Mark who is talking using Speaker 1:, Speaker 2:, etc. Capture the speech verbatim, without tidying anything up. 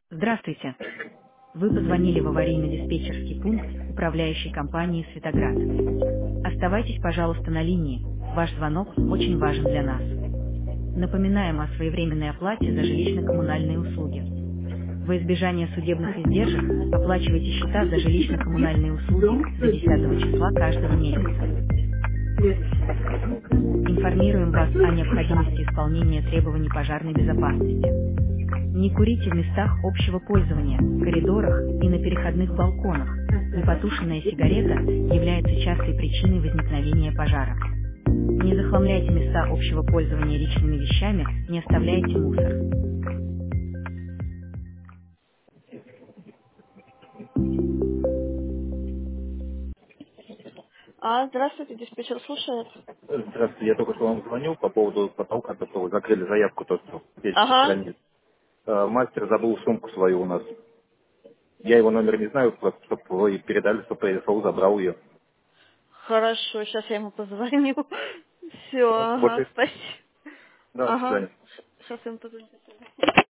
Speaker 1: Здравствуйте. Вы позвонили в аварийно-диспетчерский пункт управляющей компании «Светоград». Оставайтесь, пожалуйста, на линии. Ваш звонок очень важен для нас. Напоминаем о своевременной оплате за жилищно-коммунальные услуги. Во избежание судебных издержек оплачивайте счета за жилищно-коммунальные услуги до десятого числа каждого месяца. Информируем вас о необходимости исполнения требований пожарной безопасности. Не курите в местах общего пользования, коридорах и на переходных балконах. Непотушенная сигарета является частой причиной возникновения пожара. Не захламляйте места общего пользования личными вещами, не оставляйте мусор. А, здравствуйте, диспетчер слушает.
Speaker 2: Здравствуйте, я только что вам звонил по поводу потолка, то, что вы закрыли заявку, то, что печь
Speaker 1: Ага,
Speaker 2: границ. Э, Мастер забыл сумку свою у нас. Я его номер не знаю, просто чтобы вы передали, что П С Л забрал ее.
Speaker 1: хорошо, сейчас я ему позвоню. Все, ага,
Speaker 2: Больше...
Speaker 1: спасибо.
Speaker 2: Да, до
Speaker 1: Ага,
Speaker 2: свидания.
Speaker 1: сейчас я ему позвоню.